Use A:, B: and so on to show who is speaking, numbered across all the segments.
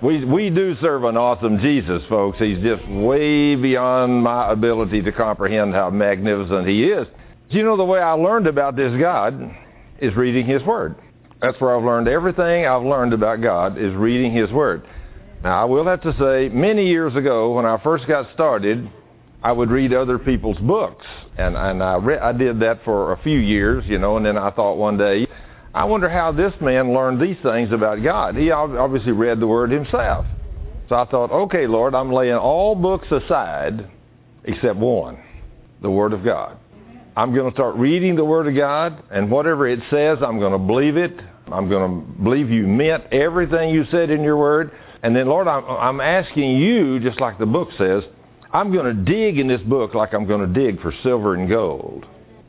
A: We do serve an awesome Jesus, folks. He's just way beyond my ability to comprehend how magnificent he is. You know, the way I learned about this God is reading his word. That's where I've learned everything I've learned about God is reading his word. Now, I will have to say, many years ago, when I first got started, I would read other people's books. And I did that for a few years, you know, and then I thought one day, I wonder how this man learned these things about God. He obviously read the Word himself. So I thought, okay, Lord, I'm laying all books aside except one, the Word of God. I'm going to start reading the Word of God, and whatever it says, I'm going to believe it. I'm going to believe you meant everything you said in your Word. And then, Lord, I'm asking you, just like the book says, I'm going to dig in this book like I'm going to dig for silver and gold.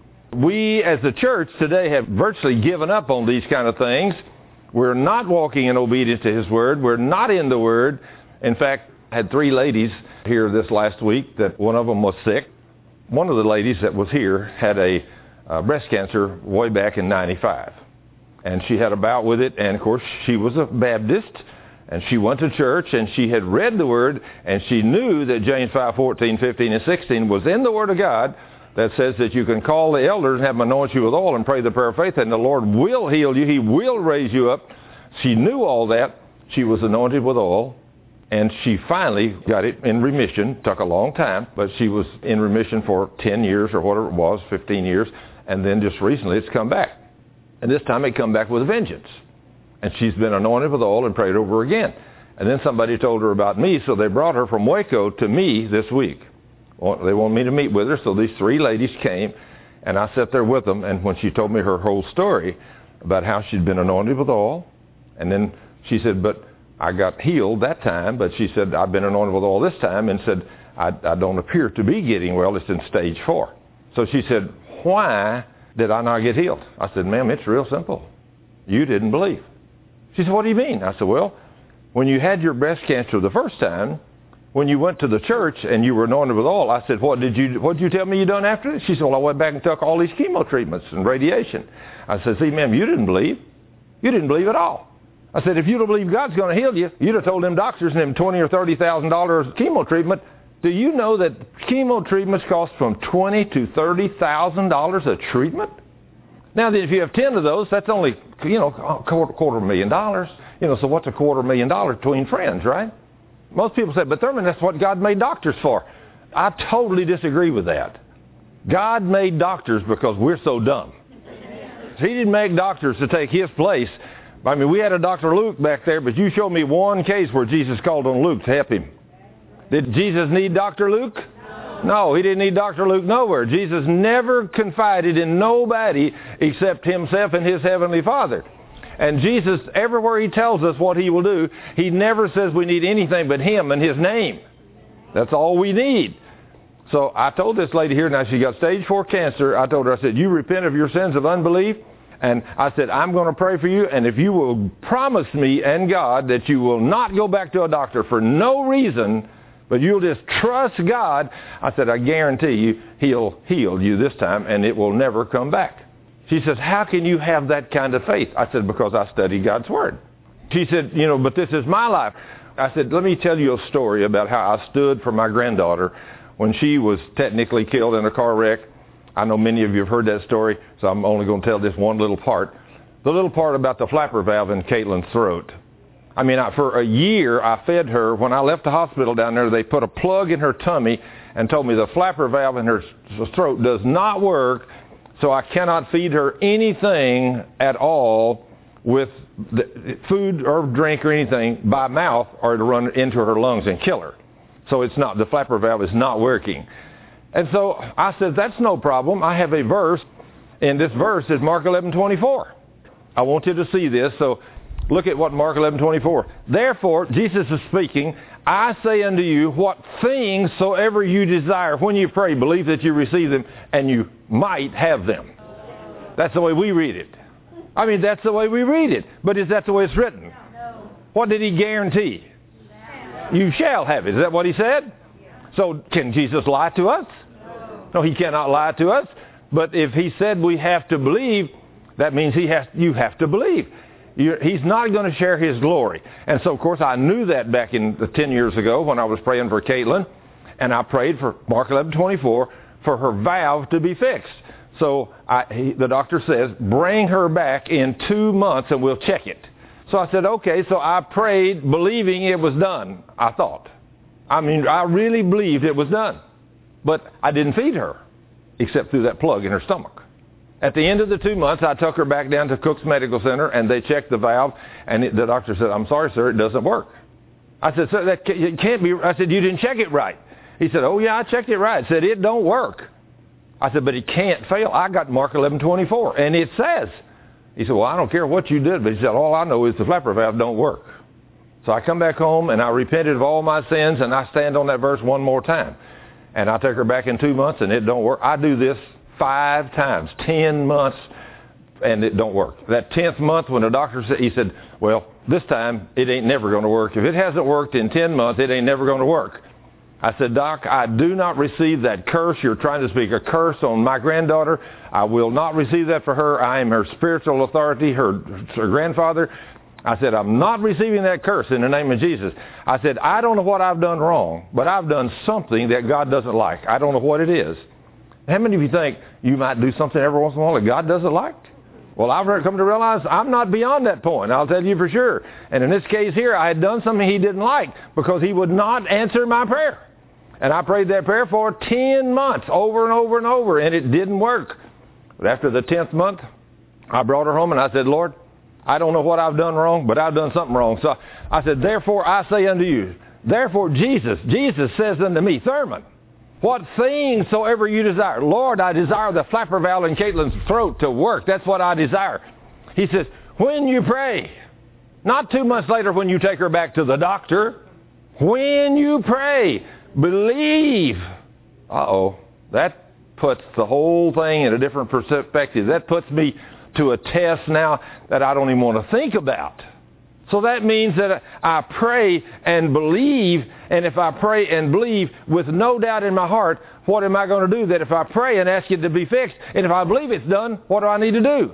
A: We, as the church today, have virtually given up on these kind of things. We're not walking in obedience to his word. We're not in the word. In fact, I had 3 ladies here this last week that one of them was sick. One of the ladies that was here had a breast cancer way back in 95. And she had a bout with it. And, of course, she was a Baptist. And she went to church, and she had read the word, and she knew that James 5:14, 15, and 16 was in the word of God, that says that you can call the elders and have them anoint you with oil and pray the prayer of faith, and the Lord will heal you. He will raise you up. She knew all that. She was anointed with oil, and she finally got it in remission. Took a long time, but she was in remission for 10 years or whatever it was, 15 years, and then just recently it's come back. And this time it come back with a vengeance. And she's been anointed with oil and prayed over again. And then somebody told her about me, so they brought her from Waco to me this week. Well, they wanted me to meet with her, so these 3 ladies came, and I sat there with them, and when she told me her whole story about how she'd been anointed with oil, and then she said, but I got healed that time, but she said, I've been anointed with oil this time, and said, I don't appear to be getting well, it's in stage 4. So she said, why did I not get healed? I said, ma'am, it's real simple. You didn't believe. She said, what do you mean? I said, well, when you had your breast cancer the first time, when you went to the church and you were anointed with oil, I said, what did you tell me you done after this? She said, well, I went back and took all these chemo treatments and radiation. I said, see, ma'am, you didn't believe. You didn't believe at all. I said, if you don't believe God's going to heal you, you'd have told them doctors and them $20,000 or $30,000 chemo treatment. Do you know that chemo treatments cost from $20,000 to $30,000 a treatment? Now, if you have 10 of those, that's only, $250,000. So what's $250,000 between friends, right? Most people say, but Thurman, that's what God made doctors for. I totally disagree with that. God made doctors because we're so dumb. He didn't make doctors to take his place. I mean, we had a Dr. Luke back there, but you show me one case where Jesus called on Luke to help him. Did Jesus need Dr. Luke? No, he didn't need Dr. Luke nowhere. Jesus never confided in nobody except himself and his heavenly Father. And Jesus, everywhere he tells us what he will do, he never says we need anything but him and his name. That's all we need. So I told this lady here, now she got stage 4 cancer. I told her, I said, you repent of your sins of unbelief. And I said, I'm going to pray for you. And if you will promise me and God that you will not go back to a doctor for no reason, but you'll just trust God, I said, I guarantee you he'll heal you this time and it will never come back. She says, how can you have that kind of faith? I said, because I study God's Word. She said, but this is my life. I said, let me tell you a story about how I stood for my granddaughter when she was technically killed in a car wreck. I know many of you have heard that story, so I'm only going to tell this one little part. The little part about the flapper valve in Caitlin's throat. I mean, for a year, I fed her. When I left the hospital down there, they put a plug in her tummy and told me the flapper valve in her throat does not work, so I cannot feed her anything at all with food or drink or anything by mouth, or it'll run into her lungs and kill her. So the flapper valve is not working. And so I said, that's no problem. I have a verse, and this verse is Mark 11:24. I want you to see this, so look at what Mark 11:24. Therefore, Jesus is speaking, I say unto you, what things soever you desire, when you pray, believe that you receive them, and you might have them. That's the way we read it. I mean, that's the way we read it. But is that the way it's written? No. What did he guarantee? You shall have it. Is that what he said? So can Jesus lie to us? No, he cannot lie to us. But if he said we have to believe, that means you have to believe. He's not going to share his glory. And so, of course, I knew that back in 10 years ago when I was praying for Caitlin, and I prayed for Mark 11:24 for her valve to be fixed. So the doctor says, bring her back in 2 months and we'll check it. So I said, okay. So I prayed believing it was done, I thought. I really believed it was done. But I didn't feed her except through that plug in her stomach. At the end of the 2 months, I took her back down to Cook's Medical Center, and they checked the valve, and the doctor said, I'm sorry, sir, it doesn't work. I said, sir, it can't be. I said, you didn't check it right. He said, oh, yeah, I checked it right. I said, it don't work. I said, but it can't fail. I got Mark 11:24, and it says. He said, well, I don't care what you did, but he said, all I know is the flapper valve don't work. So I come back home, and I repented of all my sins, and I stand on that verse one more time. And I take her back in 2 months, and it don't work. I do this 5 times, 10 months, and it don't work. That 10th month when the doctor said, he said, well, this time it ain't never going to work. If it hasn't worked in 10 months, it ain't never going to work. I said, Doc, I do not receive that curse. You're trying to speak a curse on my granddaughter. I will not receive that for her. I am her spiritual authority, her grandfather. I said, I'm not receiving that curse in the name of Jesus. I said, I don't know what I've done wrong, but I've done something that God doesn't like. I don't know what it is. How many of you think you might do something every once in a while that God doesn't like? Well, I've come to realize I'm not beyond that point. I'll tell you for sure. And in this case here, I had done something he didn't like because he would not answer my prayer. And I prayed that prayer for 10 months over and over and over, and it didn't work. But after the 10th month, I brought her home and I said, Lord, I don't know what I've done wrong, but I've done something wrong. So I said, therefore I say unto you, therefore Jesus says unto me, Thurman, what things soever you desire. Lord, I desire the flapper valve in Caitlin's throat to work. That's what I desire. He says, when you pray, not 2 months later when you take her back to the doctor, when you pray, believe. That puts the whole thing in a different perspective. That puts me to a test now that I don't even want to think about. So that means that I pray and believe, and if I pray and believe with no doubt in my heart, what am I going to do? That if I pray and ask it to be fixed, and if I believe it's done, what do I need to do?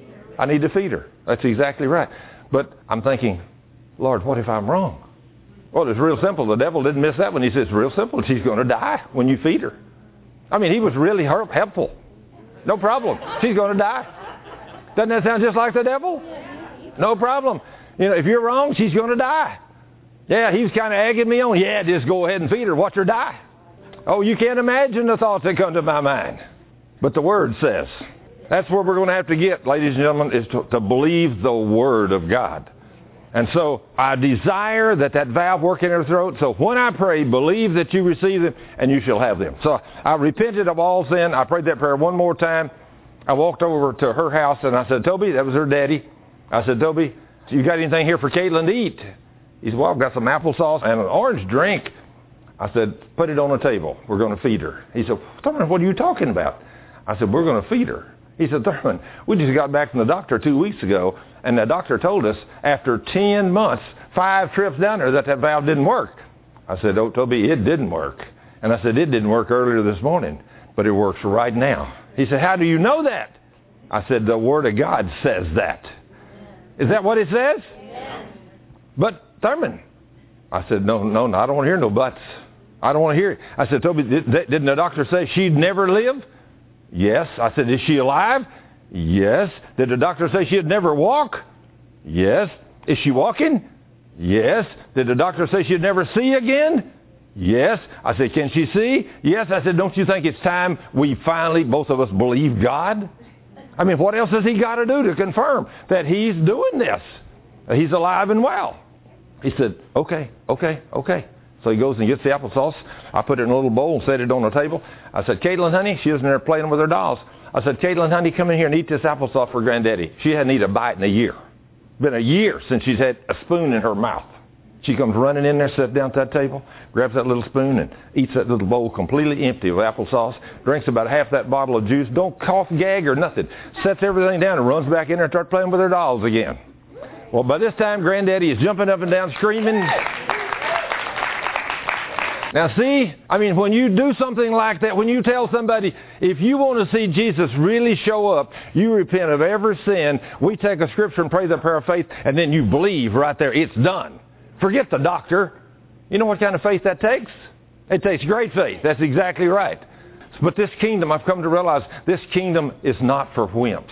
A: I need to feed her. That's exactly right. But I'm thinking, Lord, what if I'm wrong? Well, it's real simple. The devil didn't miss that one. He says, it's real simple. She's going to die when you feed her. He was really helpful. No problem. She's going to die. Doesn't that sound just like the devil? No problem. If you're wrong, she's going to die. Yeah, he was kind of egging me on. Yeah, just go ahead and feed her. Watch her die. Oh, you can't imagine the thoughts that come to my mind. But the Word says. That's where we're going to have to get, ladies and gentlemen, is to believe the Word of God. And so I desire that valve work in her throat. So when I pray, believe that you receive them and you shall have them. So I repented of all sin. I prayed that prayer one more time. I walked over to her house and I said, Toby, that was her daddy. I said, Toby, you got anything here for Caitlin to eat? He said, well, I've got some applesauce and an orange drink. I said, put it on the table. We're going to feed her. He said, Thurman, what are you talking about? I said, we're going to feed her. He said, Thurman, we just got back from the doctor 2 weeks ago, and the doctor told us after 10 months, 5 trips down there, that valve didn't work. I said, oh, Toby, it didn't work. And I said, it didn't work earlier this morning, but it works right now. He said, how do you know that? I said, the Word of God says that. Is that what it says? Yes. But, Thurman, I said, no, I don't want to hear no buts. I don't want to hear it. I said, Toby, didn't the doctor say she'd never live? Yes. I said, is she alive? Yes. Did the doctor say she'd never walk? Yes. Is she walking? Yes. Did the doctor say she'd never see again? Yes. I said, can she see? Yes. I said, don't you think it's time we finally, both of us, believe God? What else has he got to do to confirm that he's doing this? He's alive and well. He said, okay. So he goes and gets the applesauce. I put it in a little bowl and set it on the table. I said, Caitlin, honey, she was in there playing with her dolls. I said, Caitlin, honey, come in here and eat this applesauce for Granddaddy. She hadn't eaten a bite in a year. Been a year since she's had a spoon in her mouth. She comes running in there, sits down at that table, grabs that little spoon and eats that little bowl completely empty of applesauce, drinks about half that bottle of juice, don't cough, gag, or nothing. Sets everything down and runs back in there and starts playing with her dolls again. Well, by this time, Granddaddy is jumping up and down, screaming. Now see, I mean, when you do something like that, when you tell somebody, if you want to see Jesus really show up, you repent of every sin, we take a scripture and pray the prayer of faith, and then you believe right there, it's done. Forget the doctor. You know what kind of faith that takes? It takes great faith. That's exactly right. But this kingdom, I've come to realize, this kingdom is not for wimps.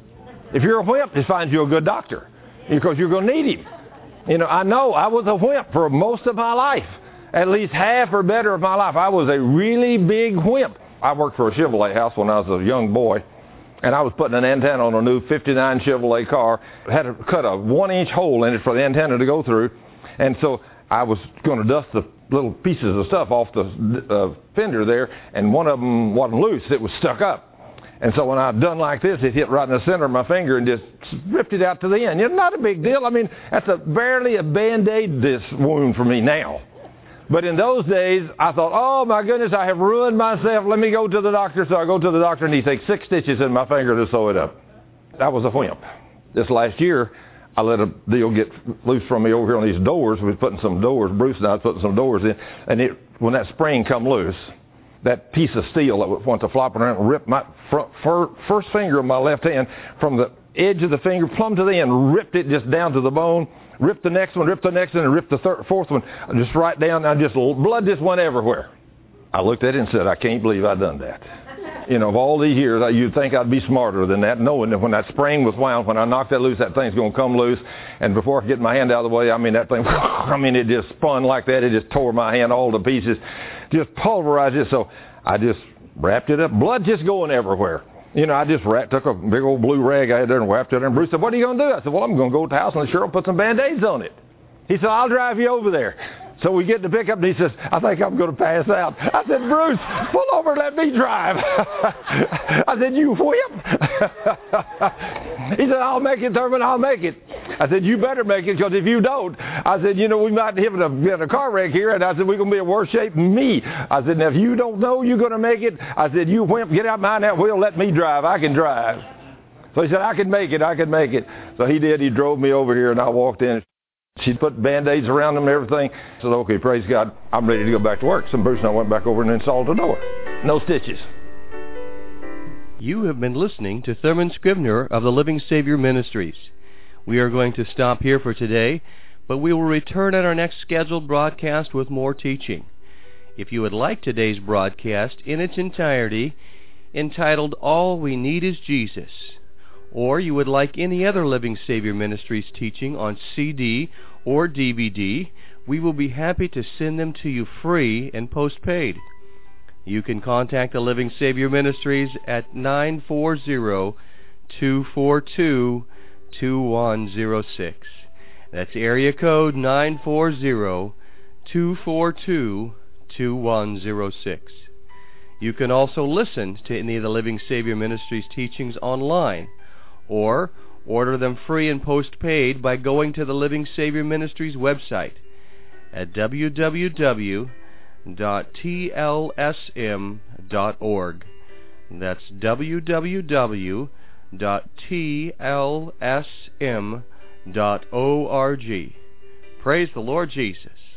A: If you're a wimp, just find you a good doctor, because you're going to need him. You know I was a wimp for most of my life. At least half or better of my life, I was a really big wimp. I worked for a Chevrolet house when I was a young boy, and I was putting an antenna on a new 59 Chevrolet car. I had to cut a 1-inch hole in it for the antenna to go through, and so I was going to dust the little pieces of stuff off the fender there, and one of them wasn't loose. It was stuck up. And so when I done like this, it hit right in the center of my finger and just ripped it out to the end. It's not a big deal. I mean, that's barely a Band-Aid, this wound for me now. But in those days, I thought, oh my goodness, I have ruined myself. Let me go to the doctor. So I go to the doctor, and he takes 6 stitches in my finger to sew it up. That was a wimp. This last year, I let a deal get loose from me over here on these doors. We was putting some doors, Bruce and I was putting some doors in, and when that spring come loose, that piece of steel that went to flopping around and ripped my first finger of my left hand from the edge of the finger plumb to the end, ripped it just down to the bone, ripped the next one, and ripped the fourth one just right down. Blood just went everywhere. I looked at it and said, I can't believe I done that. You know, of all these years, you'd think I'd be smarter than that, knowing that when that spring was wound, when I knocked that loose, that thing's going to come loose. And before I get my hand out of the way, I mean, that thing, it just spun like that. It just tore my hand all to pieces, just pulverized it. So I just wrapped it up. Blood just going everywhere. You know, I just took a big old blue rag I had there and wrapped it. And Bruce said, what are you going to do? I said, well, I'm going to go to the house and Cheryl put some Band-Aids on it. He said, I'll drive you over there. So we get in the pickup, and he says, I think I'm going to pass out. I said, Bruce, pull over and let me drive. I said, you whip. He said, I'll make it, Thurman, I'll make it. I said, you better make it, because if you don't, I said, you know, we might have a car wreck here, and I said, we're going to be in worse shape than me. I said, now, if you don't know you're going to make it, I said, you whip, get out behind that wheel, let me drive. I can drive. So he said, I can make it. So he did. He drove me over here, and I walked in. She put Band-Aids around them and everything. I said, okay, praise God, I'm ready to go back to work. So Bruce and I went back over and installed the door. No stitches.
B: You have been listening to Thurman Scrivener of the Living Savior Ministries. We are going to stop here for today, but we will return at our next scheduled broadcast with more teaching. If you would like today's broadcast in its entirety, entitled All We Need Is Jesus, or you would like any other Living Savior Ministries teaching on CD or DVD, we will be happy to send them to you free and postpaid. You can contact the Living Savior Ministries at 940-242-2106. That's area code 940-242-2106. You can also listen to any of the Living Savior Ministries teachings online, or order them free and postpaid by going to the Living Savior Ministries website at www.tlsm.org. That's www.tlsm.org. Praise the Lord Jesus.